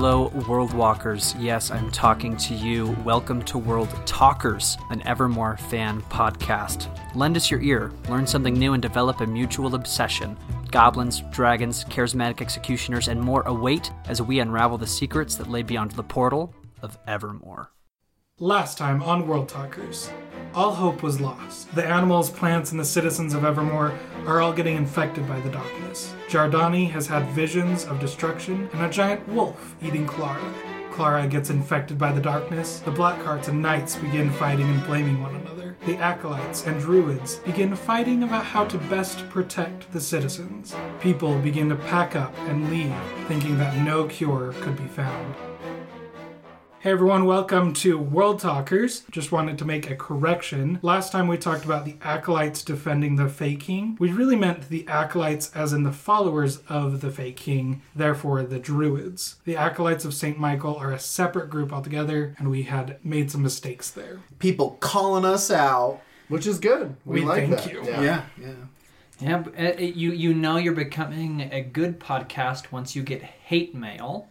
Hello, World Walkers. Yes, I'm talking to you. Welcome to World Talkers, an Evermore fan podcast. Lend us your ear, learn something new, and develop a mutual obsession. Goblins, dragons, charismatic executioners, and more await as we unravel the secrets that lay beyond the portal of Evermore. Last time on World Talkers, all hope was lost. The animals, plants, and the citizens of Evermore are all getting infected by the darkness. Jardani has had visions of destruction and a giant wolf eating Clara. Clara gets infected by the darkness. The Blackhearts and Knights begin fighting and blaming one another. The Acolytes and Druids begin fighting about how to best protect the citizens. People begin to pack up and leave, thinking that no cure could be found. Hey everyone, welcome to World Talkers. Just wanted to make a correction. Last time we talked about the Acolytes defending the Fey King. We really meant the Acolytes as in the followers of the Fey King, therefore the Druids. The Acolytes of St. Michael are a separate group altogether, and we had made some mistakes there. People calling us out. Which is good. We like thank that. you. Yeah. You know you're becoming a good podcast once you get hate mail.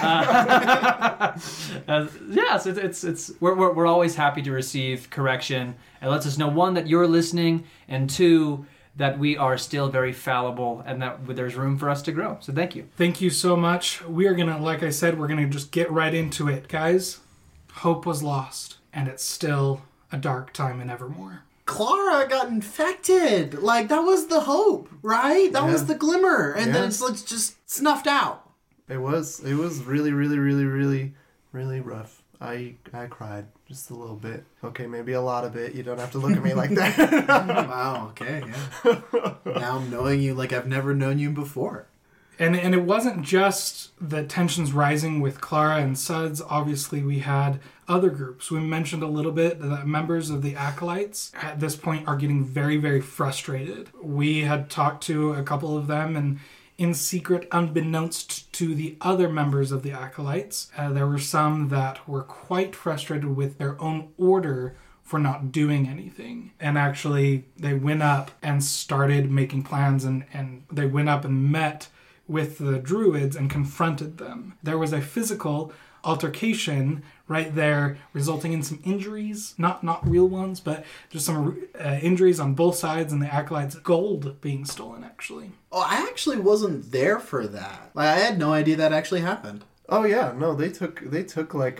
Yes, we're always happy to receive correction. It lets us know, one, that you're listening, and two, that we are still very fallible and that there's room for us to grow. So thank you. Thank you so much. We are gonna, like I said, we're gonna just get right into it. Guys, hope was lost, and it's still a dark time in Evermore. Clara got infected. Like, that was the hope, right? That was the glimmer. And then it's just snuffed out. It was really, really, really, really, really rough. I cried just a little bit. Okay, maybe a lot of it. You don't have to look at me like that. Wow, okay, yeah. Now I'm knowing you like I've never known you before. And it wasn't just the tensions rising with Clara and Suds. Obviously, we had other groups. We mentioned a little bit that members of the Acolytes at this point are getting very, very frustrated. We had talked to a couple of them, and in secret, unbeknownst to the other members of the Acolytes, there were some that were quite frustrated with their own order for not doing anything. And actually, they went up and started making plans, and they went up and met with the Druids and confronted them. There was a physical altercation right there, resulting in some injuries, not real ones, but just some injuries on both sides, and the Acolytes' gold being stolen, actually. Oh, I actually wasn't there for that. Like, I had no idea that actually happened. Oh yeah, no, they took like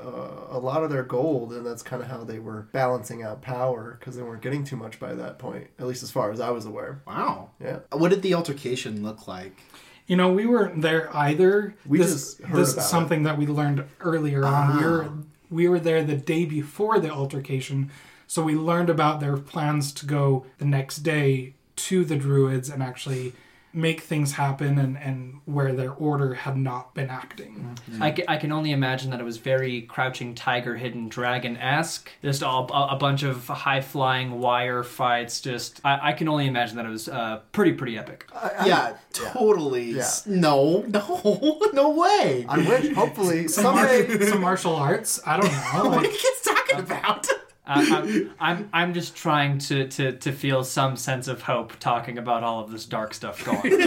a lot of their gold, and that's kind of how they were balancing out power, because they weren't getting too much by that point, at least as far as I was aware. Wow. Yeah. What did the altercation look like? You know, we weren't there either. Just heard this about is something that we learned earlier on. We were there the day before the altercation, so we learned about their plans to go the next day to the Druids and actually make things happen, and where their order had not been acting. Mm-hmm. I can only imagine that it was very Crouching Tiger, Hidden Dragon-esque. Just a bunch of high-flying wire fights. Just I can only imagine that it was pretty epic. Totally. Yeah. No way. I wish, hopefully, Some martial arts. I don't know. What are you kids talking about? I'm just trying to feel some sense of hope talking about all of this dark stuff going.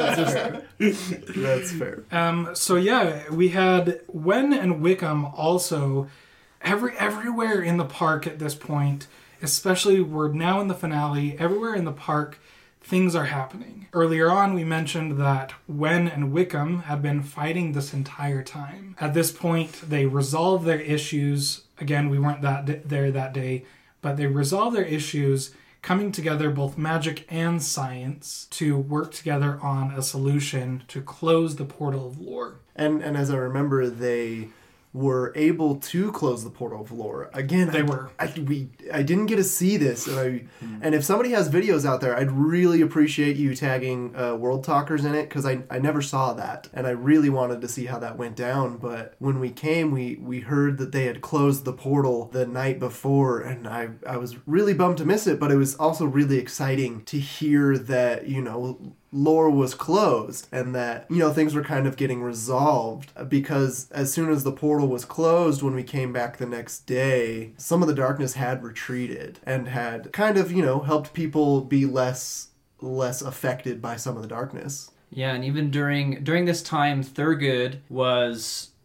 That's fair. So yeah, we had Wen and Wickham also everywhere in the park at this point, especially we're now in the finale, everywhere in the park things are happening. Earlier on, we mentioned that Wen and Wickham had been fighting this entire time. At this point, they resolved their issues. Again, we weren't there that day, but they resolved their issues, coming together, both magic and science, to work together on a solution to close the Portal of Lore. And as I remember, they were able to close the Portal of Lore. Again, I didn't get to see this, and if somebody has videos out there, I'd really appreciate you tagging World Talkers in it, because I never saw that, and I really wanted to see how that went down. But when we came, we heard that they had closed the portal the night before, and I was really bummed to miss it, but it was also really exciting to hear that, you know, Lore was closed, and that, you know, things were kind of getting resolved, because as soon as the portal was closed, when we came back the next day, some of the darkness had retreated and had kind of, you know, helped people be less affected by some of the darkness. Yeah, and even during this time, Thurgood was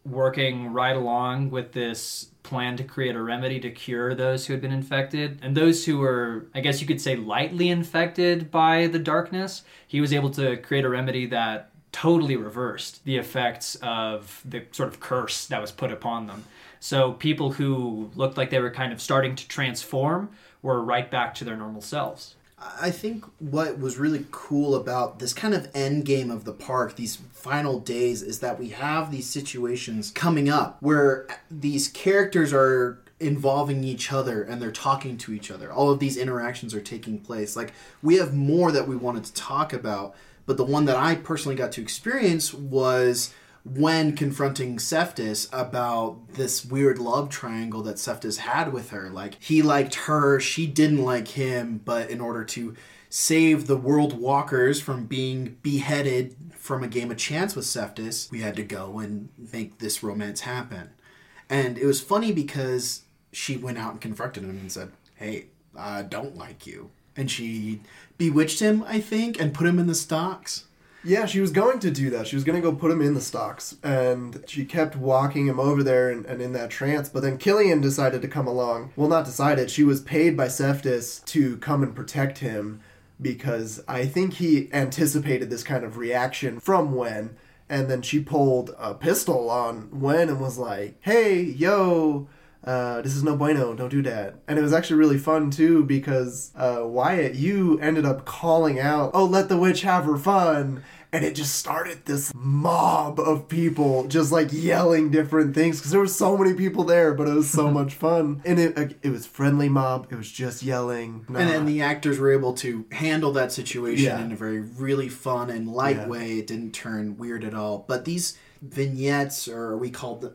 working right along with this plan to create a remedy to cure those who had been infected. And those who were, I guess you could say, lightly infected by the darkness, he was able to create a remedy that totally reversed the effects of the sort of curse that was put upon them. So people who looked like they were kind of starting to transform were right back to their normal selves. I think what was really cool about this kind of end game of the park, these final days, is that we have these situations coming up where these characters are involving each other and they're talking to each other. All of these interactions are taking place. Like, we have more that we wanted to talk about, but the one that I personally got to experience was when confronting Cephas about this weird love triangle that Cephas had with her. Like, he liked her, she didn't like him, but in order to save the World Walkers from being beheaded from a game of chance with Cephas, we had to go and make this romance happen. And it was funny because she went out and confronted him and said, hey, I don't like you. And she bewitched him, I think, and put him in the stocks. Yeah, she was going to do that. She was going to go put him in the stocks. And she kept walking him over there and in that trance. But then Killian decided to come along. Well, not decided. She was paid by Cephas to come and protect him because I think he anticipated this kind of reaction from Wen. And then she pulled a pistol on Wen and was like, hey, yo, this is no bueno, don't do that. And it was actually really fun too because Wyatt, you ended up calling out, oh, let the witch have her fun. And it just started this mob of people just like yelling different things because there were so many people there, but it was so much fun. And it was friendly mob. It was just yelling. And then the actors were able to handle that situation in a very really fun and light way. It didn't turn weird at all. But these vignettes, or we called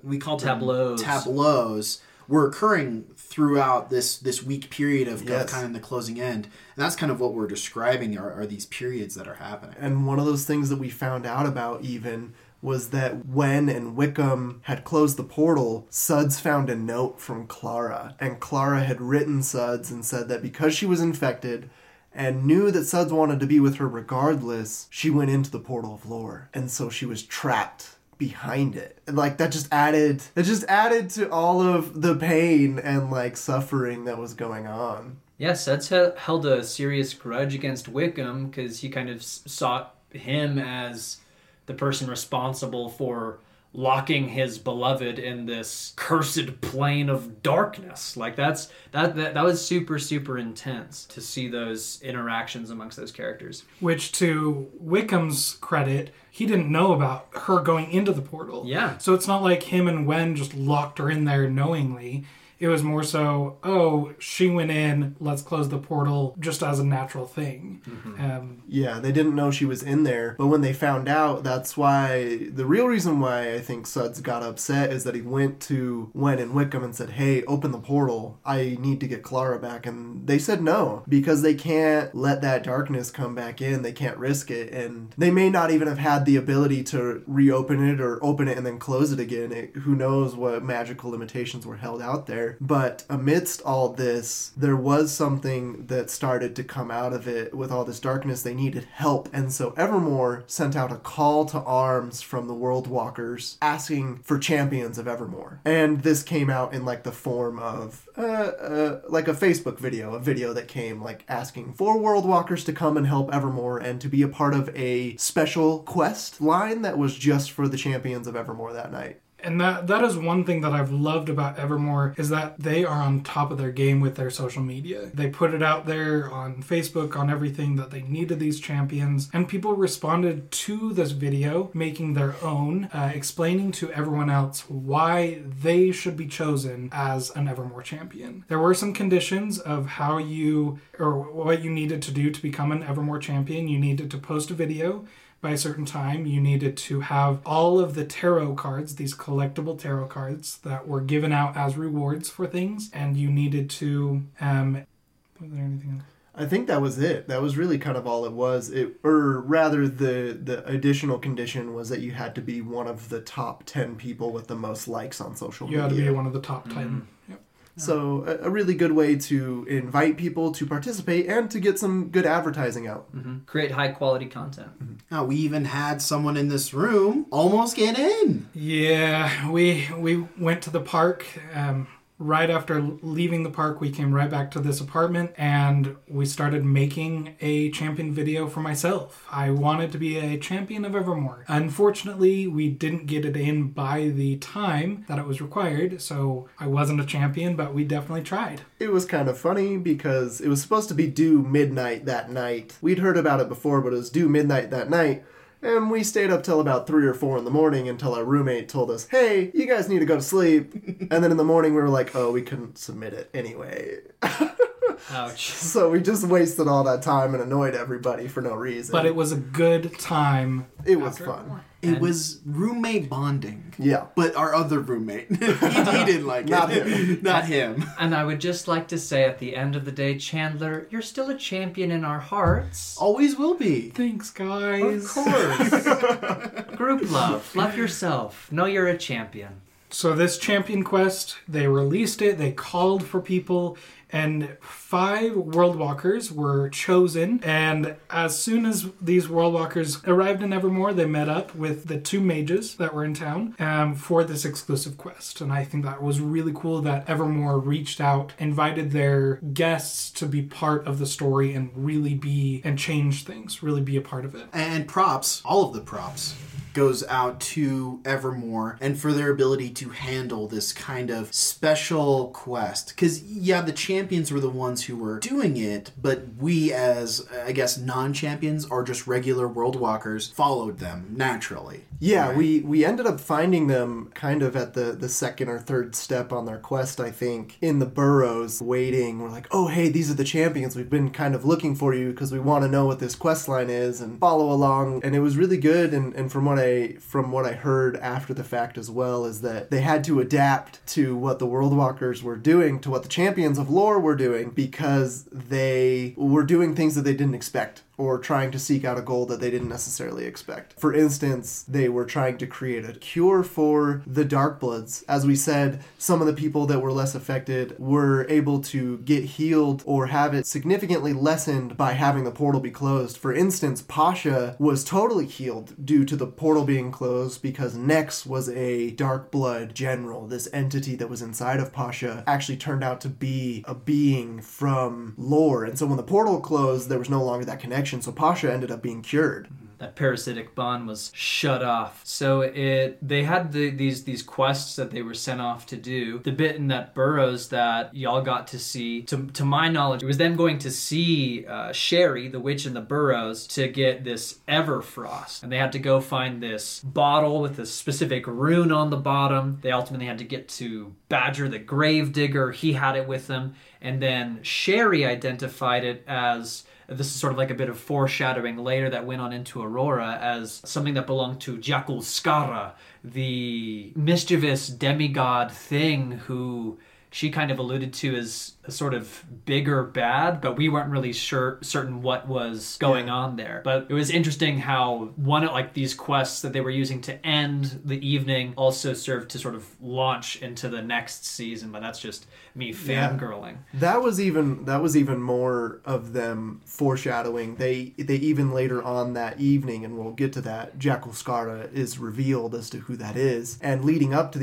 tableaus, were occurring throughout this week period of kind of the closing end. And that's kind of what we're describing are these periods that are happening. And one of those things that we found out about even was that when and Wickham had closed the portal, Suds found a note from Clara. And Clara had written Suds and said that because she was infected and knew that Suds wanted to be with her regardless, she went into the portal of lore. And so she was trapped behind it. And like that just added to all of the pain and like suffering that was going on. Yeah, Suds held a serious grudge against Wickham because he kind of saw him as the person responsible for locking his beloved in this cursed plane of darkness. Like that was super, super intense to see those interactions amongst those characters. Which, to Wickham's credit, he didn't know about her going into the portal. Yeah. So it's not like him and Wen just locked her in there knowingly. It was more so, oh, she went in, let's close the portal, just as a natural thing. Mm-hmm. Yeah, they didn't know she was in there, but when they found out, that's why, the real reason why I think Suds got upset is that he went to Wen and Wickham and said, hey, open the portal, I need to get Clara back, and they said no, because they can't let that darkness come back in, they can't risk it, and they may not even have had the ability to reopen it or open it and then close it again. Who knows what magical limitations were held out there. But amidst all this, there was something that started to come out of it. With all this darkness, they needed help. And so Evermore sent out a call to arms from the World Walkers asking for champions of Evermore. And this came out in like the form of like a Facebook video, a video that came like asking for World Walkers to come and help Evermore and to be a part of a special quest line that was just for the champions of Evermore that night. And that is one thing that I've loved about Evermore, is that they are on top of their game with their social media. They put it out there on Facebook, on everything, that they needed these champions. And people responded to this video, making their own, explaining to everyone else why they should be chosen as an Evermore champion. There were some conditions of how you, or what you needed to do to become an Evermore champion. You needed to post a video by a certain time. You needed to have all of the tarot cards, these collectible tarot cards that were given out as rewards for things, and you needed to was there anything else? I think that was it. That was really kind of all it was. Or rather, the additional condition was that you had to be one of the top 10 people with the most likes on social media. You had to be one of the top 10. Yep. So a really good way to invite people to participate and to get some good advertising out. Create high quality content. Now, we even had someone in this room almost get in. Yeah, we went to the park. Right after leaving the park, we came right back to this apartment and we started making a champion video for myself. I wanted to be a champion of Evermore. Unfortunately, we didn't get it in by the time that it was required, so I wasn't a champion, but we definitely tried. It was kind of funny because it was supposed to be due midnight that night. We'd heard about it before, but it was due midnight that night. And we stayed up till about 3 or 4 in the morning until our roommate told us, hey, you guys need to go to sleep. And then in the morning we were like, oh, we couldn't submit it anyway. Ouch. So we just wasted all that time and annoyed everybody for no reason. But it was a good time. It was fun. It was roommate bonding. Yeah. But our other roommate, he didn't like Not it. him. Not him. And I would just like to say at the end of the day, Chandler, you're still a champion in our hearts. Always will be. Thanks, guys. Of course. Group love. Love yourself. Know you're a champion. So this champion quest, they released it, they called for people, and 5 World Walkers were chosen. And as soon as these World Walkers arrived in Evermore, they met up with the 2 mages that were in town for this exclusive quest. And I think that was really cool that Evermore reached out, invited their guests to be part of the story and really change things, really be a part of it. And props, all of the props, goes out to Evermore and for their ability to handle this kind of special quest. Because, yeah, the champions were the ones who were doing it, but we as, I guess, non-champions or just regular World Walkers followed them naturally. Yeah, right? we ended up finding them kind of at the second or third step on their quest, I think, in the burrows, waiting. We're like, oh, hey, these are the champions. We've been kind of looking for you because we want to know what this quest line is and follow along. And it was really good, and from what I heard after the fact as well, is that they had to adapt to what the World Walkers were doing, to what the champions of lore were doing, because they were doing things that they didn't expect, or trying to seek out a goal that they didn't necessarily expect. For instance, they were trying to create a cure for the Darkbloods. As we said, some of the people that were less affected were able to get healed or have it significantly lessened by having the portal be closed. For instance, Pasha was totally healed due to the portal being closed because Nex was a Darkblood general. This entity that was inside of Pasha actually turned out to be a being from lore. And so when the portal closed, there was no longer that connection. So Pasha ended up being cured. That parasitic bond was shut off. So they had these quests that they were sent off to do. The bit in that burrows that y'all got to see, to my knowledge, it was them going to see Sherry, the witch in the burrows, to get this Everfrost. And they had to go find this bottle with a specific rune on the bottom. They ultimately had to get to Badger the Gravedigger. He had it with them. And then Sherry identified it as... This is sort of like a bit of foreshadowing later that went on into Aurora as something that belonged to Jakul Skara, the mischievous demigod thing who she kind of alluded to as a sort of bigger bad, but we weren't really certain what was going on there. But it was interesting how one of like these quests that they were using to end the evening also served to sort of launch into the next season. But that's just me fangirling. That was even more of them foreshadowing. They even later on that evening, and we'll get to that, Jakul Skara is revealed as to who that is. And leading up to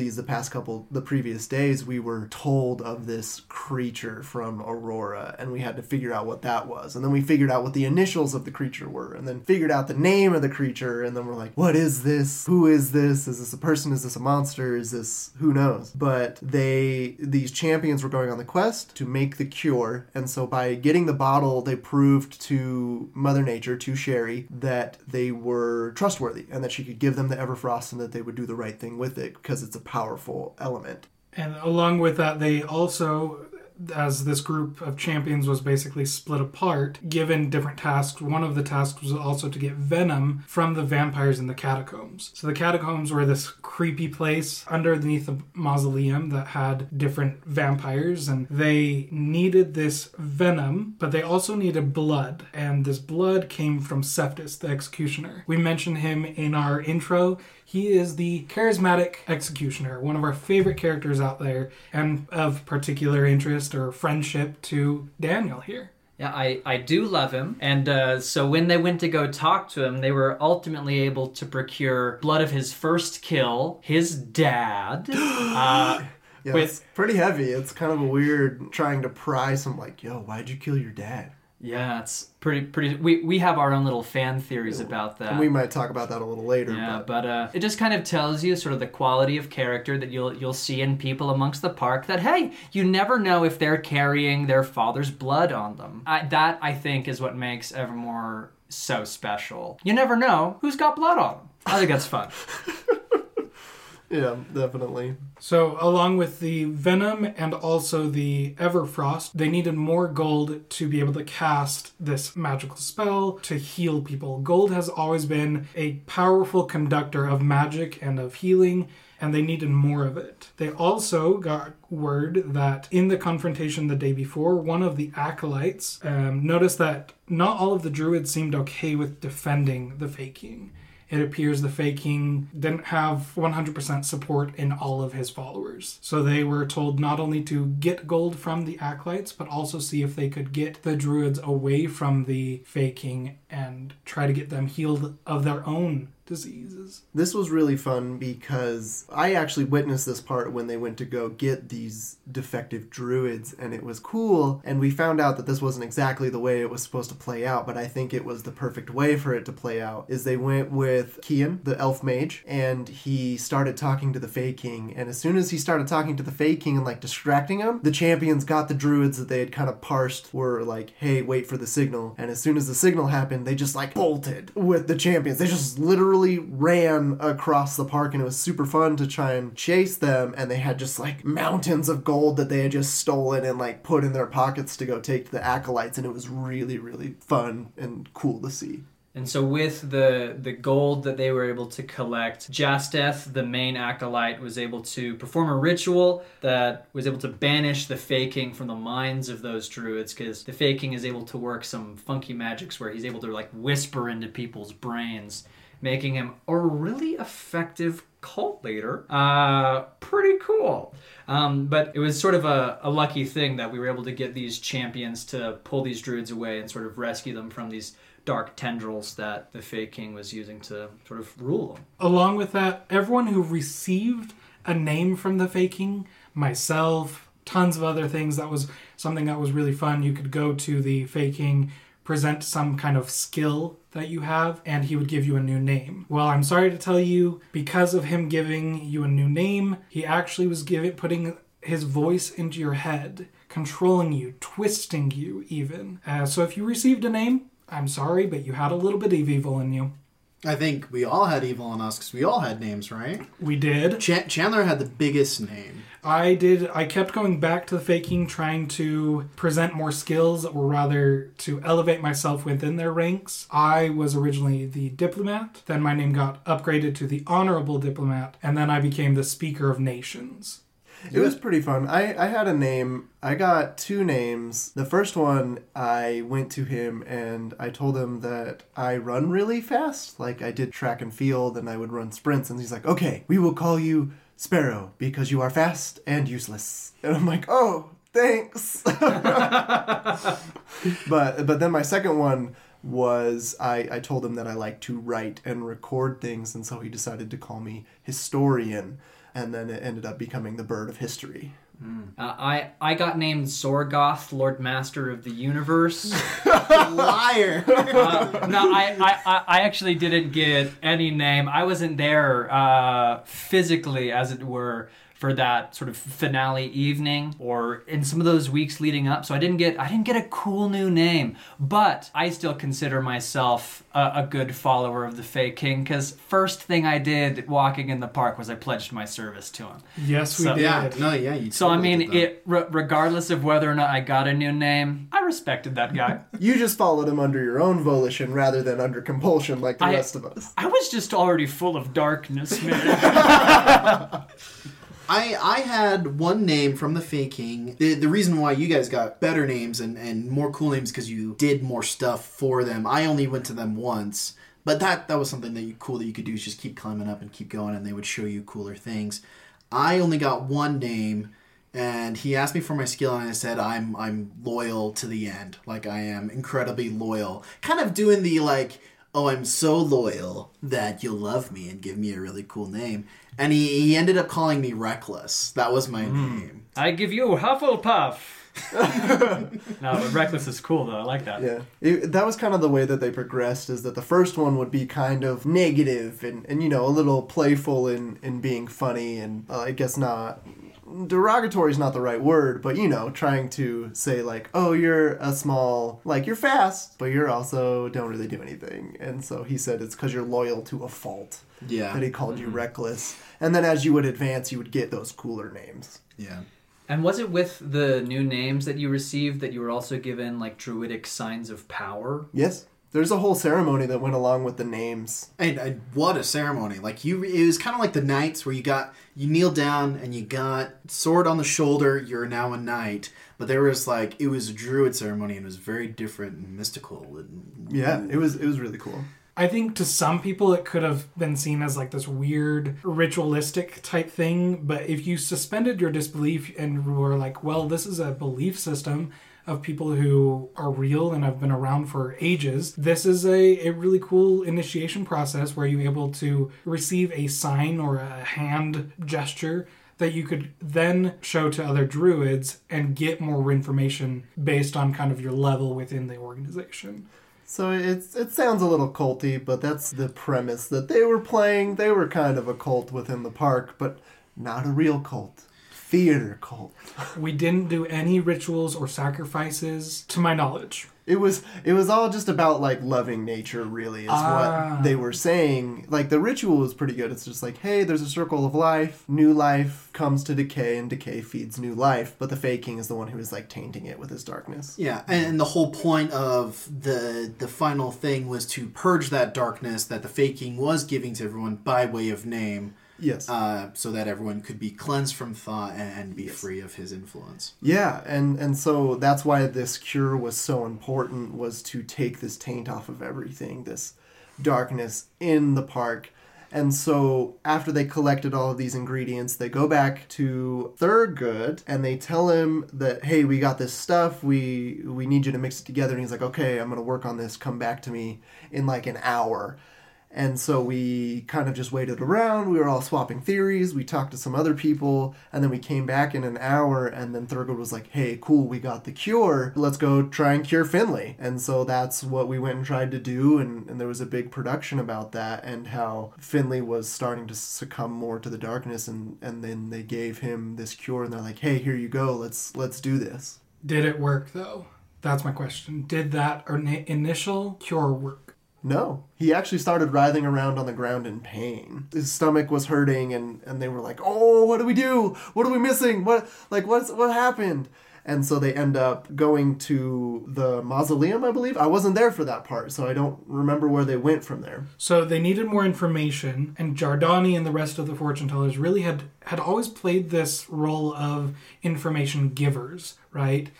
the previous days, we were told of this creature from Aurora, and we had to figure out what that was. And then we figured out what the initials of the creature were, and then figured out the name of the creature, and then we're like, what is this? Who is this? Is this a person? Is this a monster? Is this... who knows? But these champions were going on the quest to make the cure, and so by getting the bottle, they proved to Mother Nature, to Sherry, that they were trustworthy, and that she could give them the Everfrost, and that they would do the right thing with it, because it's a powerful element. And along with that, they also as this group of champions was basically split apart, given different tasks. One of the tasks was also to get venom from the vampires in the catacombs. So the catacombs were this creepy place underneath a mausoleum that had different vampires, and they needed this venom, but they also needed blood, and this blood came from Cephas, the executioner. We mentioned him in our intro. He is the charismatic executioner, one of our favorite characters out there, and of particular interest or friendship to Daniel here. Yeah, I do love him. And so when they went to go talk to him, they were ultimately able to procure blood of his first kill, his dad. Yeah, it's pretty heavy. It's kind of a weird trying to pry some, like, yo, why'd you kill your dad? Yeah, it's pretty. We have our own little fan theories about that. And we might talk about that a little later. Yeah, but it just kind of tells you sort of the quality of character that you'll see in people amongst the park. That hey, you never know if they're carrying their father's blood on them. That I think is what makes Evermore so special. You never know who's got blood on them. I think that's fun. Yeah, definitely. So, along with the Venom and also the Everfrost, they needed more gold to be able to cast this magical spell to heal people. Gold has always been a powerful conductor of magic and of healing, and they needed more of it. They also got word that in the confrontation the day before, one of the acolytes noticed that not all of the druids seemed okay with defending the Fey King. It appears the Fey King didn't have 100% support in all of his followers. So they were told not only to get gold from the acolytes, but also see if they could get the druids away from the Fey King and try to get them healed of their own diseases. This was really fun because I actually witnessed this part when they went to go get these defective druids, and it was cool, and we found out that this wasn't exactly the way it was supposed to play out, but I think it was the perfect way for it to play out, is they went with Kian, the elf mage, and he started talking to the Fey King, and as soon as he started talking to the Fey King and like distracting him, the champions got the druids that they had kind of parsed, were like, hey, wait for the signal, and as soon as the signal happened, they just like bolted with the champions. They just literally ran across the park, and it was super fun to try and chase them, and they had just like mountains of gold that they had just stolen and like put in their pockets to go take to the acolytes, and it was really, really fun and cool to see. And so with the gold that they were able to collect, Jasteth, the main acolyte, was able to perform a ritual that was able to banish the Fey King from the minds of those druids, because the Fey King is able to work some funky magics where he's able to like whisper into people's brains, making him a really effective cult leader. Pretty cool. But it was sort of a lucky thing that we were able to get these champions to pull these druids away and sort of rescue them from these dark tendrils that the Fey King was using to sort of rule them. Along with that, everyone who received a name from the Fey King, myself, tons of other things, that was something that was really fun. You could go to the Fey King, present some kind of skill that you have, and he would give you a new name. Well, I'm sorry to tell you, because of him giving you a new name, he actually was putting his voice into your head, controlling you, twisting you even. So if you received a name, I'm sorry, but you had a little bit of evil in you. I think we all had evil in us because we all had names, right? We did. Chandler had the biggest name. I did. I kept going back to the Fey King, trying to present more skills, or rather to elevate myself within their ranks. I was originally the diplomat, then my name got upgraded to the honorable diplomat, and then I became the speaker of nations. It was pretty fun. I had a name. I got 2 names. The first one, I went to him and I told him that I run really fast. Like I did track and field and I would run sprints. And he's like, okay, we will call you Sparrow because you are fast and useless. And I'm like, oh, thanks. But then my second one was I told him that I like to write and record things. And so he decided to call me Historian. And then it ended up becoming the Bird of History. I got named Zorgoth, Lord Master of the Universe. Liar! No, I actually didn't get any name. I wasn't there physically, as it were, for that sort of finale evening or in some of those weeks leading up. So I didn't get a cool new name, but I still consider myself a good follower of the Fey King, because first thing I did walking in the park was I pledged my service to him. Yes, we did. Yeah, no, yeah. You so totally I mean, regardless of whether or not I got a new name, I respected that guy. You just followed him under your own volition rather than under compulsion like the rest of us. I was just already full of darkness, man. I had one name from the Fey King. The reason why you guys got better names and more cool names because you did more stuff for them. I only went to them once. But that was something that you could do, is just keep climbing up and keep going, and they would show you cooler things. I only got one name, and he asked me for my skill, and I said I'm loyal to the end. Like, I am incredibly loyal. Kind of doing the, like, oh, I'm so loyal that you'll love me and give me a really cool name. And he ended up calling me Reckless. That was my name. I give you Hufflepuff. No, but Reckless is cool, though. I like that. Yeah. That was kind of the way that they progressed, is that the first one would be kind of negative and you know, a little playful in being funny, and I guess not... derogatory is not the right word, but, you know, trying to say, like, oh, you're a small... like, you're fast, but you're also don't really do anything. And so he said it's because you're loyal to a fault. Yeah. That he called you Reckless. And then as you would advance, you would get those cooler names. Yeah. And was it with the new names that you received that you were also given, like, druidic signs of power? Yes. There's a whole ceremony that went along with the names. And what a ceremony. Like, it was kind of like the knights where you kneel down and you got sword on the shoulder, you're now a knight. But there was, like, it was a druid ceremony, and it was very different and mystical. Yeah, it was really cool. I think to some people it could have been seen as like this weird ritualistic type thing, but if you suspended your disbelief and were like, well, this is a belief system of people who are real and have been around for ages, this is a really cool initiation process where you're able to receive a sign or a hand gesture that you could then show to other druids and get more information based on kind of your level within the organization. So it sounds a little culty, but that's the premise that they were playing. They were kind of a cult within the park, but not a real cult. Theater cult. We didn't do any rituals or sacrifices, to my knowledge. It was all just about, like, loving nature, really, is what they were saying. Like, the ritual was pretty good. It's just like, hey, there's a circle of life. New life comes to decay, and decay feeds new life. But the Fey King is the one who is, like, tainting it with his darkness. Yeah, and the whole point of the final thing was to purge that darkness that the Fey King was giving to everyone by way of name. Yes. So that everyone could be cleansed from thought and be free of his influence. Yeah, and so that's why this cure was so important, was to take this taint off of everything, this darkness in the park. And so after they collected all of these ingredients, they go back to Thurgood and they tell him that, hey, we got this stuff, we need you to mix it together. And he's like, okay, I'm going to work on this, come back to me in like an hour. And so we kind of just waited around. We were all swapping theories. We talked to some other people. And then we came back in an hour. And then Thurgood was like, hey, cool, we got the cure. Let's go try and cure Finley. And so that's what we went and tried to do. And there was a big production about that and how Finley was starting to succumb more to the darkness. And then they gave him this cure. And they're like, hey, here you go. Let's do this. Did it work, though? That's my question. Did that initial cure work? No. He actually started writhing around on the ground in pain. His stomach was hurting and they were like, oh, what do we do? What are we missing? What happened? And so they end up going to the mausoleum, I believe. I wasn't there for that part, so I don't remember where they went from there. So they needed more information, and Jardani and the rest of the fortune tellers really had always played this role of information givers, right?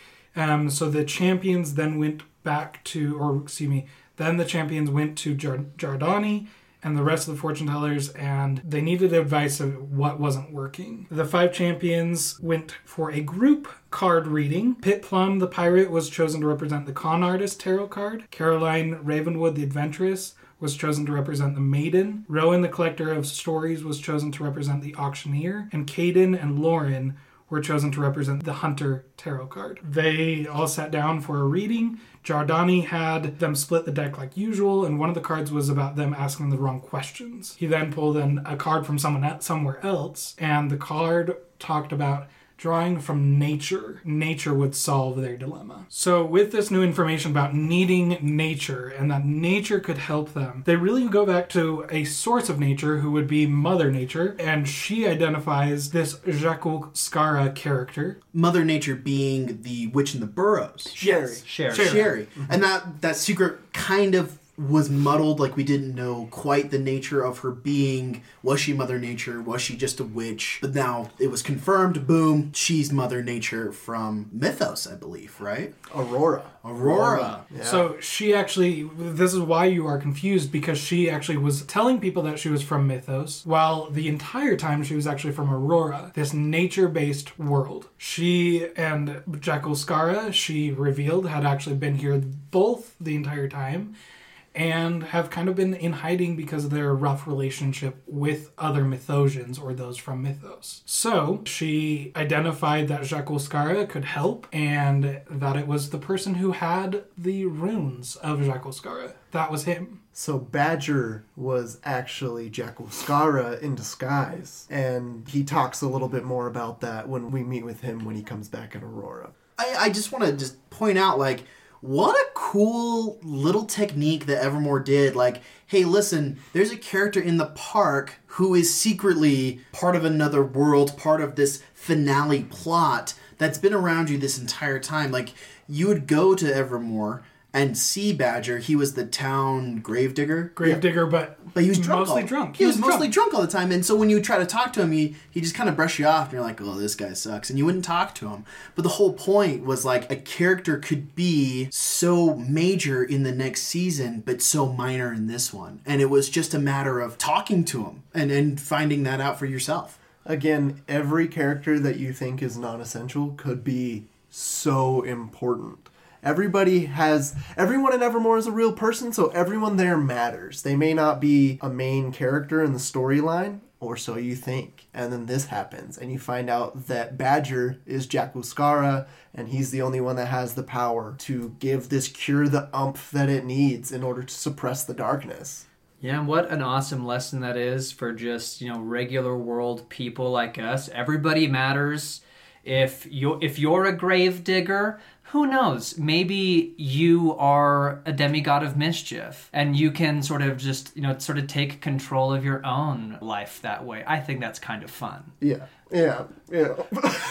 So the champions then went back to, then the champions went to Jardani and the rest of the fortune tellers, and they needed advice of what wasn't working. The 5 champions went for a group card reading. Pit Plum, the pirate, was chosen to represent the con artist tarot card. Caroline Ravenwood, the adventuress, was chosen to represent the maiden. Rowan, the collector of stories, was chosen to represent the auctioneer. And Caden and Lauren were chosen to represent the Hunter tarot card. They all sat down for a reading. Giordani had them split the deck like usual, and one of the cards was about them asking the wrong questions. He then pulled in a card from somewhere else, and the card talked about drawing from nature. Nature would solve their dilemma. So with this new information about needing nature and that nature could help them, they really go back to a source of nature who would be Mother Nature, and she identifies this Jaculskara character. Mother Nature being the witch in the burrows. Sherry. Mm-hmm. And that secret kind of was muddled, like we didn't know quite the nature of her being. Was she Mother Nature? Was she just a witch? But now it was confirmed, boom, she's Mother Nature from Mythos, I believe, right? Aurora. Yeah. So she actually, this is why you are confused, because she actually was telling people that she was from Mythos, while the entire time she was actually from Aurora, this nature-based world. She and Jaculskara, she revealed, had actually been here both the entire time, and have kind of been in hiding because of their rough relationship with other Mythosians or those from Mythos. So she identified that Jaculskara could help, and that it was the person who had the runes of Jaculskara. That was him. So Badger was actually Jaculskara in disguise, and he talks a little bit more about that when we meet with him when he comes back in Aurora. I just want to just point out, like, what a cool little technique that Evermore did. Like, hey, listen, there's a character in the park who is secretly part of another world, part of this finale plot that's been around you this entire time. Like, you would go to Evermore and see Badger. He was the town gravedigger. But he was drunk. Mostly drunk. He was mostly drunk all the time. And so when you try to talk to him, he just kind of brush you off. And you're like, oh, this guy sucks. And you wouldn't talk to him. But the whole point was, like, a character could be so major in the next season, but so minor in this one. And it was just a matter of talking to him and finding that out for yourself. Again, every character that you think is non-essential could be so important. Everyone in Evermore is a real person, so everyone there matters. They may not be a main character in the storyline, or so you think. And then this happens, and you find out that Badger is Jaculskara, and he's the only one that has the power to give this cure the oomph that it needs in order to suppress the darkness. Yeah, and what an awesome lesson that is for just, regular world people like us. Everybody matters. If you're a gravedigger, who knows? Maybe you are a demigod of mischief, and you can sort of just, take control of your own life that way. I think that's kind of fun. Yeah. We're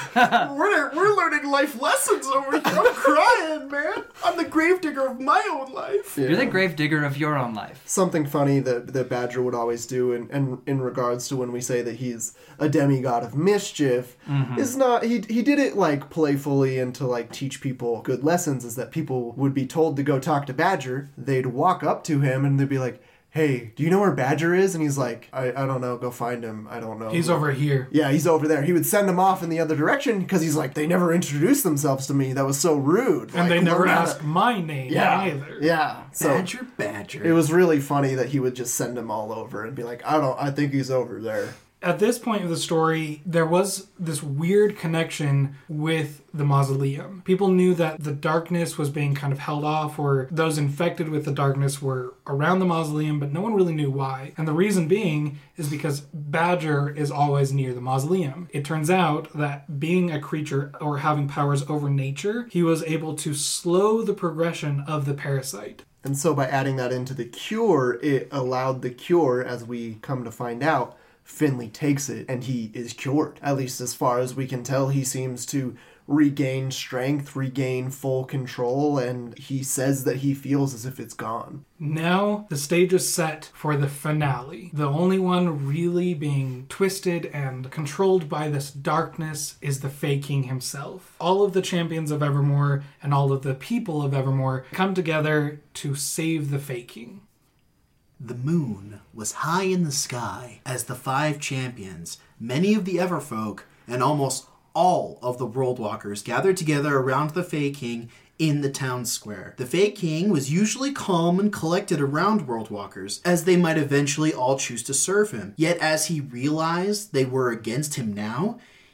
learning life lessons over here. I'm crying, man. I'm the gravedigger of my own life. Yeah. You're the gravedigger of your own life. Something funny that Badger would always do in regards to when we say that he's a demigod of mischief is not, he did it like playfully and to like teach people good lessons, is that people would be told to go talk to Badger. They'd walk up to him and they'd be like, hey, do you know where Badger is? And he's like, I don't know, go find him. I don't know. He's over here. Yeah, he's over there. He would send them off in the other direction because he's like, they never introduced themselves to me. That was so rude. And they never asked my name either. Yeah. So Badger. It was really funny that he would just send them all over and be like, I think he's over there. At this point of the story, there was this weird connection with the mausoleum. People knew that the darkness was being kind of held off, or those infected with the darkness were around the mausoleum, but no one really knew why. And the reason being is because Badger is always near the mausoleum. It turns out that being a creature or having powers over nature, he was able to slow the progression of the parasite. And so by adding that into the cure, it allowed the cure, as we come to find out, Finley takes it and he is cured. At least as far as we can tell, he seems to regain strength, regain full control, and he says that he feels as if it's gone. Now the stage is set for the finale. The only one really being twisted and controlled by this darkness is the Fae King himself. All of the champions of Evermore and all of the people of Evermore come together to save the Fae King. The moon was high in the sky as the 5 champions, many of the Everfolk, and almost all of the Worldwalkers gathered together around the Fae King in the town square. The Fae King was usually calm and collected around Worldwalkers, as they might eventually all choose to serve him. Yet as he realized they were against him now,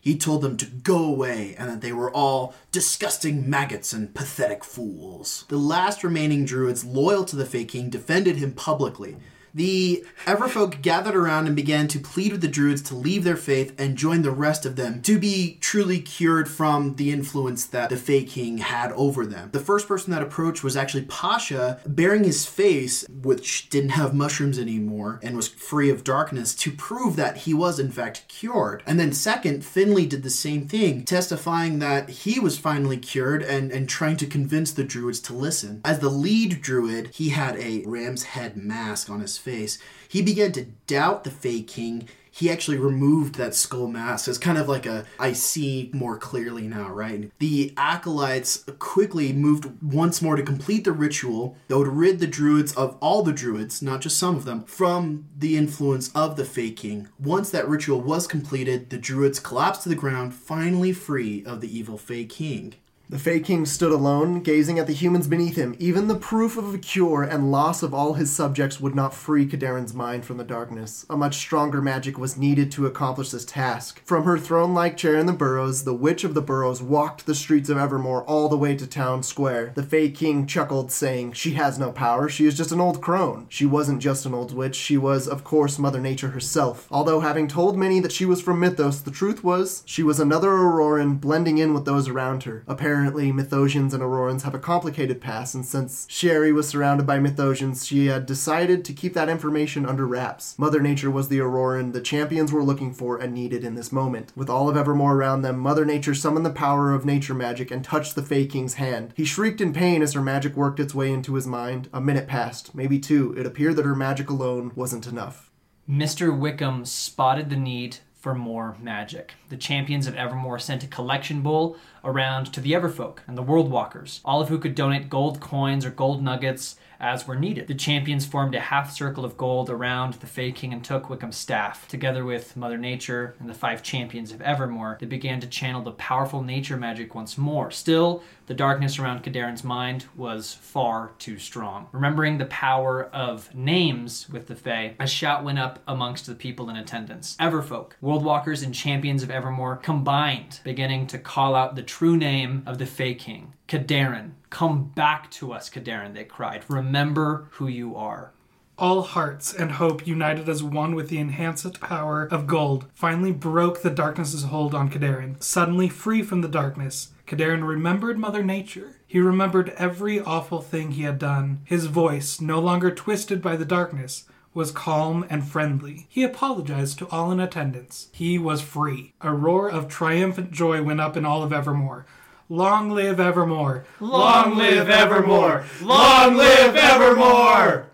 He told them to go away and that they were all disgusting maggots and pathetic fools. The last remaining druids loyal to the Fae King defended him publicly. The Everfolk gathered around and began to plead with the druids to leave their faith and join the rest of them to be truly cured from the influence that the Fae King had over them. The first person that approached was actually Pasha, bearing his face, which didn't have mushrooms anymore and was free of darkness, to prove that he was in fact cured. And then second, Finley did the same thing, testifying that he was finally cured and trying to convince the druids to listen. As the lead druid, he had a ram's head mask on his face. He began to doubt the Fae King. He actually removed that skull mask as kind of like I see more clearly now, right? The acolytes quickly moved once more to complete the ritual that would rid the druids of all the druids, not just some of them, from the influence of the Fae King. Once that ritual was completed, the druids collapsed to the ground, finally free of the evil Fae King. The Fae King stood alone, gazing at the humans beneath him. Even the proof of a cure and loss of all his subjects would not free Kaderan's mind from the darkness. A much stronger magic was needed to accomplish this task. From her throne-like chair in the Burrows, the Witch of the Burrows walked the streets of Evermore all the way to town square. The Fae King chuckled, saying, "She has no power, she is just an old crone." She wasn't just an old witch, she was, of course, Mother Nature herself. Although having told many that she was from Mythos, the truth was, she was another Auroran blending in with those around her. Apparently, Mythosians and Aurorans have a complicated past, and since Sherry was surrounded by Mythosians, she had decided to keep that information under wraps. Mother Nature was the Auroran the champions were looking for and needed in this moment. With all of Evermore around them, Mother Nature summoned the power of nature magic and touched the Fae King's hand. He shrieked in pain as her magic worked its way into his mind. A minute passed, maybe two. It appeared that her magic alone wasn't enough. Mr. Wickham spotted the need for more magic. The champions of Evermore sent a collection bowl around to the Everfolk and the World Walkers, all of who could donate gold coins or gold nuggets as were needed. The champions formed a half circle of gold around the Fae King and took Wickham's staff. Together with Mother Nature and the 5 champions of Evermore, they began to channel the powerful nature magic once more. Still, the darkness around Kaderan's mind was far too strong. Remembering the power of names with the Fae, a shout went up amongst the people in attendance. Everfolk, World Walkers, and champions of Evermore combined, beginning to call out the true name of the Fae King. Kaderan, come back to us, Kaderan, they cried. Remember who you are. All hearts and hope, united as one with the enhanced power of gold, finally broke the darkness's hold on Kaderan. Suddenly free from the darkness, Kaderan remembered Mother Nature. He remembered every awful thing he had done. His voice, no longer twisted by the darkness, was calm and friendly. He apologized to all in attendance. He was free. A roar of triumphant joy went up in all of Evermore. Long live Evermore! Long live Evermore! Long live Evermore!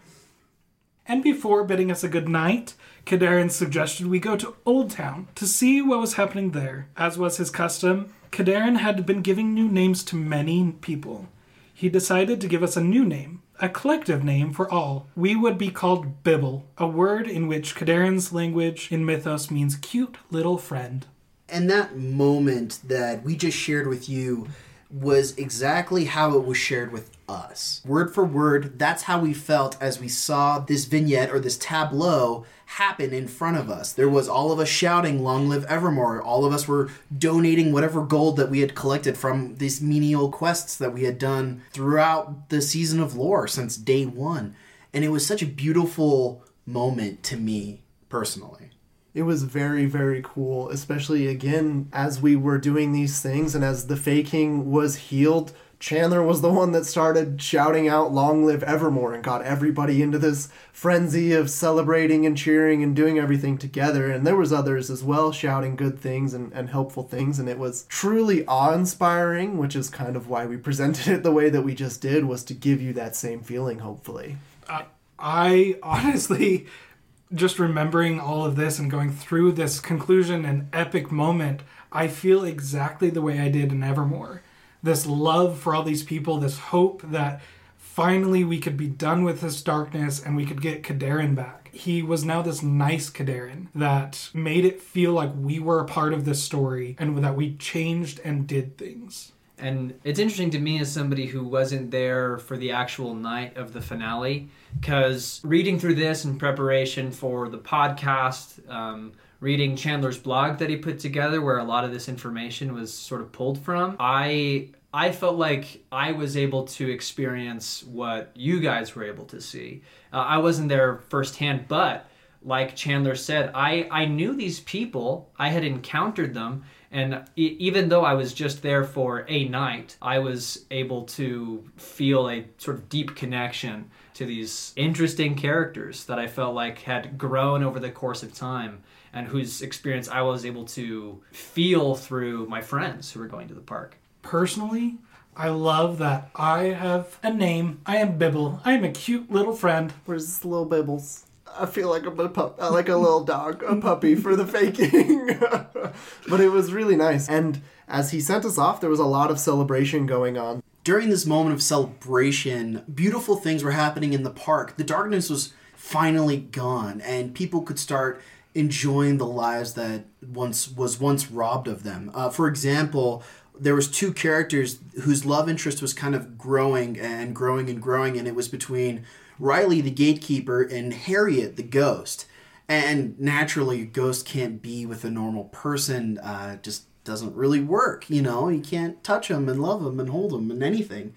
And before bidding us a good night, Kaderan suggested we go to Old Town to see what was happening there. As was his custom, Kaderan had been giving new names to many people. He decided to give us a new name, a collective name for all. We would be called Bibble, a word in which Kaderan's language in Mythos means cute little friend. And that moment that we just shared with you was exactly how it was shared with us. Word for word, that's how we felt as we saw this vignette or this tableau happen in front of us. There was all of us shouting, "Long live Evermore." All of us were donating whatever gold that we had collected from these menial quests that we had done throughout the season of lore since day one. And it was such a beautiful moment to me, personally. It was very, very cool, especially, again, as we were doing these things and as the Fae King was healed, Chandler was the one that started shouting out "Long live Evermore" and got everybody into this frenzy of celebrating and cheering and doing everything together. And there was others as well shouting good things and helpful things. And it was truly awe-inspiring, which is kind of why we presented it the way that we just did, was to give you that same feeling, hopefully. I honestly, just remembering all of this and going through this conclusion and epic moment, I feel exactly the way I did in Evermore. This love for all these people, this hope that finally we could be done with this darkness and we could get Kaderan back. He was now this nice Kaderan that made it feel like we were a part of this story and that we changed and did things. And it's interesting to me as somebody who wasn't there for the actual night of the finale, because reading through this in preparation for the podcast, reading Chandler's blog that he put together, where a lot of this information was sort of pulled from, I felt like I was able to experience what you guys were able to see. I wasn't there firsthand, but like Chandler said, I knew these people, I had encountered them, and even though I was just there for a night, I was able to feel a sort of deep connection to these interesting characters that I felt like had grown over the course of time, and whose experience I was able to feel through my friends who were going to the park. Personally, I love that I have a name. I am Bibble. I am a cute little friend. Where's this little Bibbles? I feel like I'm like a little dog, a puppy for the faking. But it was really nice. And as he sent us off, there was a lot of celebration going on. During this moment of celebration, beautiful things were happening in the park. The darkness was finally gone, and people could start enjoying the lives that was once robbed of them. For example, there was two characters whose love interest was kind of growing, and it was between Riley, the gatekeeper, and Harriet, the ghost. And naturally, a ghost can't be with a normal person. Just doesn't really work, you know? You can't touch them and love them and hold them and anything.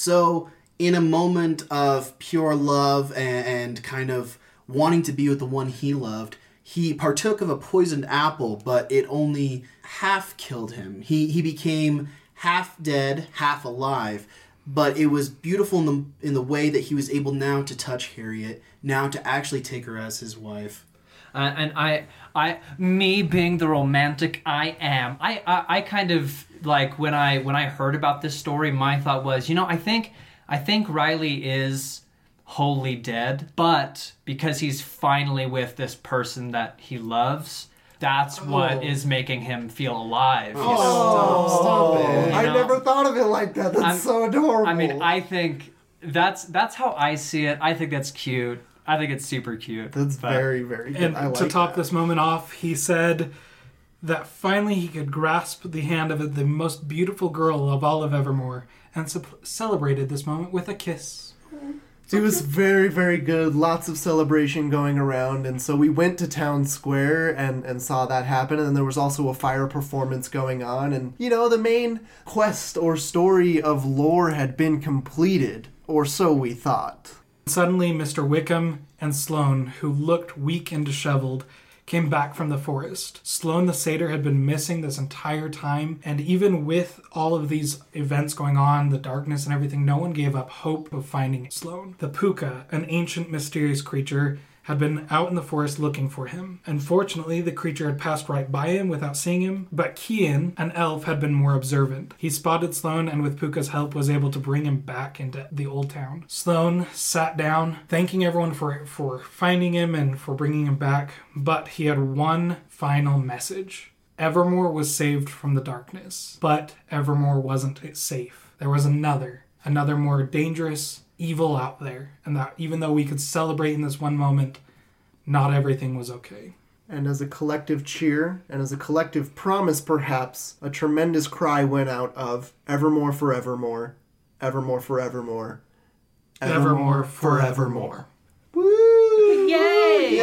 So in a moment of pure love and kind of wanting to be with the one he loved, he partook of a poisoned apple, but it only half killed him. He became half dead, half alive. But it was beautiful in the way that he was able now to touch Harriet, now to actually take her as his wife. And I, me being the romantic I am, I kind of like when I heard about this story, my thought was, I think Riley is wholly dead, but because he's finally with this person that he loves, that's what is making him feel alive. Stop it. I never thought of it like that. That's so adorable. I mean, I think that's how I see it. I think that's cute. I think it's super cute. That's very, very good. And to top this moment off, he said that finally he could grasp the hand of the most beautiful girl of all of Evermore, and celebrated this moment with a kiss. It was very, very good. Lots of celebration going around. And so we went to Town Square and saw that happen. And there was also a fire performance going on. And, the main quest or story of Lore had been completed. Or so we thought. Suddenly, Mr. Wickham and Sloane, who looked weak and disheveled, came back from the forest. Sloane the satyr had been missing this entire time, and even with all of these events going on, the darkness and everything, no one gave up hope of finding Sloane. The puka, an ancient mysterious creature, had been out in the forest looking for him. Unfortunately, the creature had passed right by him without seeing him, but Kian, an elf, had been more observant. He spotted Sloane and with Puka's help was able to bring him back into the old town. Sloane sat down, thanking everyone for finding him and for bringing him back, but he had one final message. Evermore was saved from the darkness, but Evermore wasn't safe. There was another more dangerous evil out there, and that even though we could celebrate in this one moment, not everything was okay. And as a collective cheer, and as a collective promise perhaps, a tremendous cry went out of Evermore forevermore, Evermore forevermore, Evermore forevermore. Woo! Yay!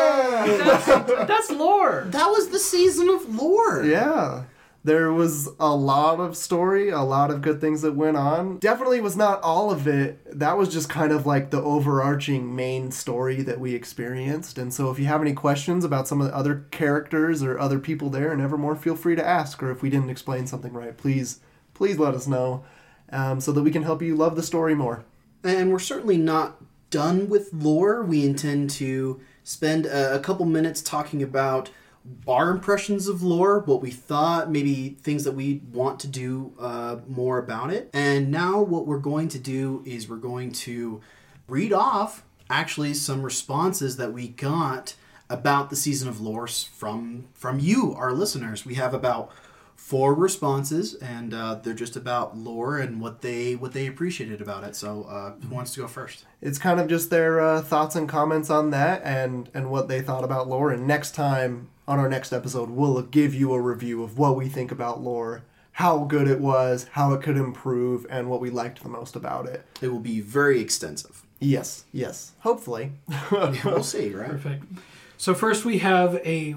Yeah! That's Lore! That was the season of Lore! Yeah. There was a lot of story, a lot of good things that went on. Definitely was not all of it. That was just kind of like the overarching main story that we experienced. And so if you have any questions about some of the other characters or other people there in Evermore, feel free to ask. Or if we didn't explain something right, please let us know so that we can help you love the story more. And we're certainly not done with Lore. We intend to spend a couple minutes talking about our impressions of Lore, what we thought, maybe things that we want to do more about it. And now what we're going to do is we're going to read off actually some responses that we got about the season of Lore from you, our listeners. We have about 4 responses, and they're just about Lore and what they appreciated about it. So who wants to go first? It's kind of just their thoughts and comments on that and what they thought about Lore. And next time, on our next episode, we'll give you a review of what we think about Lore, how good it was, how it could improve, and what we liked the most about it. It will be very extensive. Yes. Hopefully. We'll see, right? Perfect. So first we have a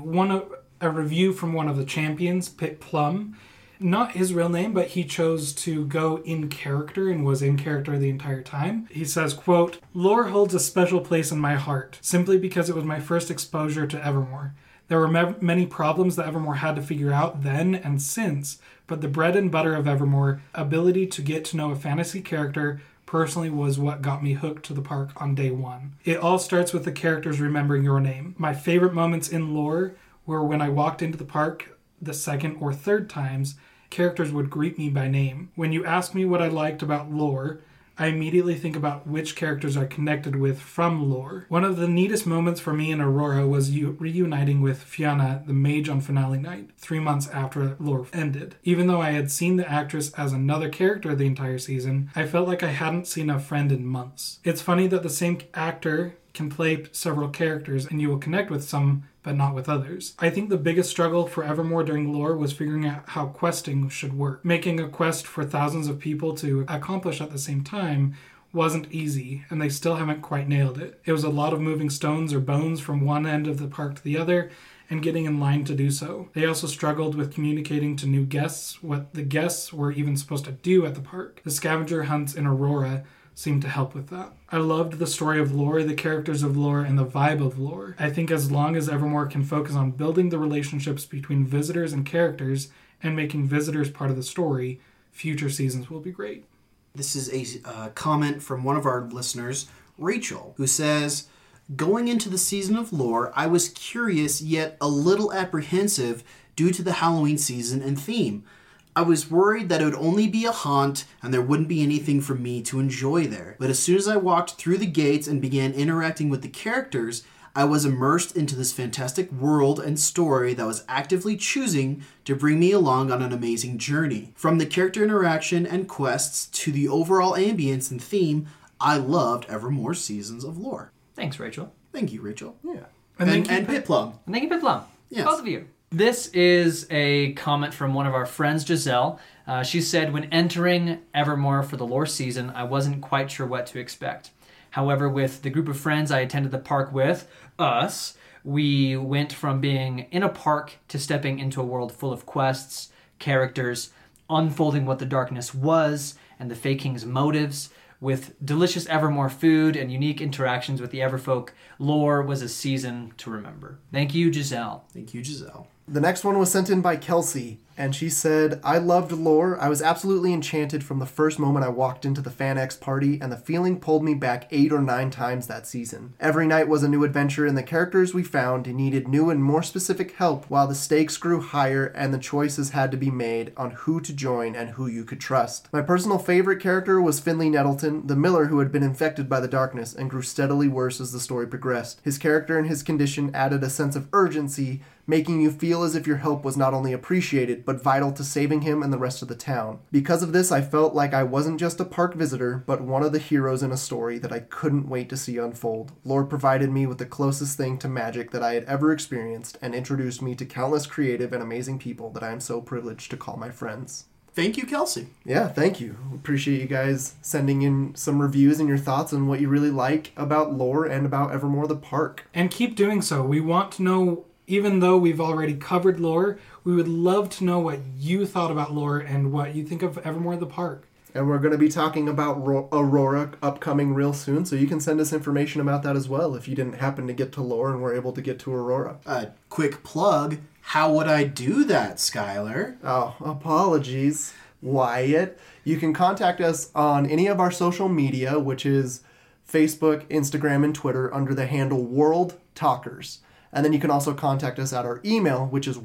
review from one of the champions, Pit Plum. Not his real name, but he chose to go in character and was in character the entire time. He says, quote, "Lore holds a special place in my heart, simply because it was my first exposure to Evermore. There were many problems that Evermore had to figure out then and since, but the bread and butter of Evermore, ability to get to know a fantasy character, personally was what got me hooked to the park on day one. It all starts with the characters remembering your name. My favorite moments in Lore were when I walked into the park the second or third times, characters would greet me by name. When you ask me what I liked about Lore, I immediately think about which characters I connected with from Lore. One of the neatest moments for me in Aurora was reuniting with Fiona, the mage, on finale night, 3 months after Lore ended. Even though I had seen the actress as another character the entire season, I felt like I hadn't seen a friend in months. It's funny that the same actor can play several characters and you will connect with some but not with others. I think the biggest struggle for Evermore during Lore was figuring out how questing should work. Making a quest for thousands of people to accomplish at the same time wasn't easy, and they still haven't quite nailed it. It was a lot of moving stones or bones from one end of the park to the other and getting in line to do so. They also struggled with communicating to new guests what the guests were even supposed to do at the park. The scavenger hunts in Aurora seemed to help with that. I loved the story of Lore, the characters of Lore, and the vibe of Lore. I think as long as Evermore can focus on building the relationships between visitors and characters and making visitors part of the story, future seasons will be great. This is a comment from one of our listeners, Rachel, who says, "Going into the season of Lore, I was curious yet a little apprehensive due to the Halloween season and theme. I was worried that it would only be a haunt and there wouldn't be anything for me to enjoy there. But as soon as I walked through the gates and began interacting with the characters, I was immersed into this fantastic world and story that was actively choosing to bring me along on an amazing journey. From the character interaction and quests to the overall ambience and theme, I loved Evermore Seasons of Lore." Thanks, Rachel. Thank you, Rachel. Yeah. And Pit Plum. And thank you, Pit Plum. Yes. Both of you. This is a comment from one of our friends, Giselle. She said, "When entering Evermore for the Lore season, I wasn't quite sure what to expect. However, with the group of friends I attended the park with, us, we went from being in a park to stepping into a world full of quests, characters, unfolding what the darkness was, and the Fae King's motives. With delicious Evermore food and unique interactions with the Everfolk, Lore was a season to remember." Thank you, Giselle. Thank you, Giselle. The next one was sent in by Kelsey, and she said, "I loved Lore. I was absolutely enchanted from the first moment I walked into the FanX party, and the feeling pulled me back 8 or 9 times that season. Every night was a new adventure, and the characters we found needed new and more specific help, while the stakes grew higher and the choices had to be made on who to join and who you could trust. My personal favorite character was Finley Nettleton, the miller who had been infected by the darkness and grew steadily worse as the story progressed. His character and his condition added a sense of urgency, making you feel as if your help was not only appreciated, but vital to saving him and the rest of the town. Because of this, I felt like I wasn't just a park visitor, but one of the heroes in a story that I couldn't wait to see unfold. Lore provided me with the closest thing to magic that I had ever experienced, and introduced me to countless creative and amazing people that I am so privileged to call my friends." Thank you, Kelsey. Yeah, thank you. Appreciate you guys sending in some reviews and your thoughts on what you really like about Lore and about Evermore the park. And keep doing so. We want to know, even though we've already covered Lore, we would love to know what you thought about Lore and what you think of Evermore the park. And we're going to be talking about Aurora upcoming real soon, so you can send us information about that as well if you didn't happen to get to Lore and were able to get to Aurora. Quick plug. How would I do that, Skylar? Oh, apologies, Wyatt. You can contact us on any of our social media, which is Facebook, Instagram, and Twitter under the handle World Talkers. And then you can also contact us at our email, which is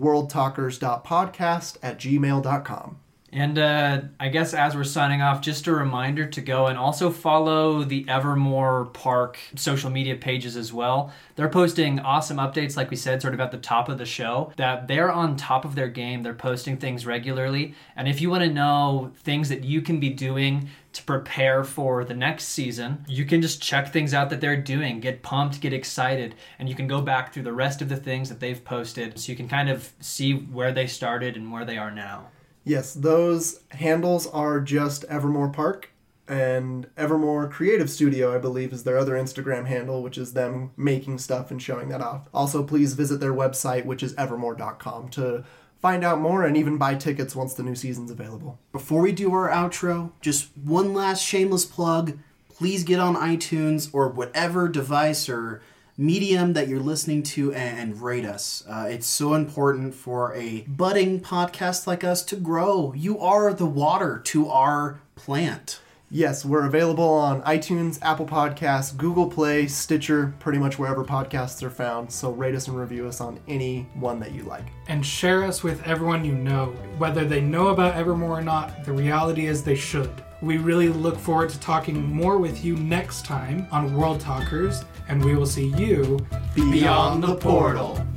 worldtalkers.podcast@gmail.com. And I guess as we're signing off, just a reminder to go and also follow the Evermore Park social media pages as well. They're posting awesome updates, like we said, sort of at the top of the show, that they're on top of their game. They're posting things regularly. And if you want to know things that you can be doing to prepare for the next season, you can just check things out that they're doing. Get pumped, get excited, and you can go back through the rest of the things that they've posted so you can kind of see where they started and where they are now. Yes, those handles are just Evermore Park. And Evermore Creative Studio, I believe, is their other Instagram handle, which is them making stuff and showing that off. Also, please visit their website, which is evermore.com, to find out more and even buy tickets once the new season's available. Before we do our outro, just one last shameless plug. Please get on iTunes or whatever device or medium that you're listening to and rate us. It's so important for a budding podcast like us to grow. You are the water to our plant. Yes, we're available on iTunes, Apple Podcasts, Google Play, Stitcher, pretty much wherever podcasts are found. So rate us and review us on any one that you like. And share us with everyone you know. Whether they know about Evermore or not, the reality is they should. We really look forward to talking more with you next time on World Talkers, and we will see you beyond the portal.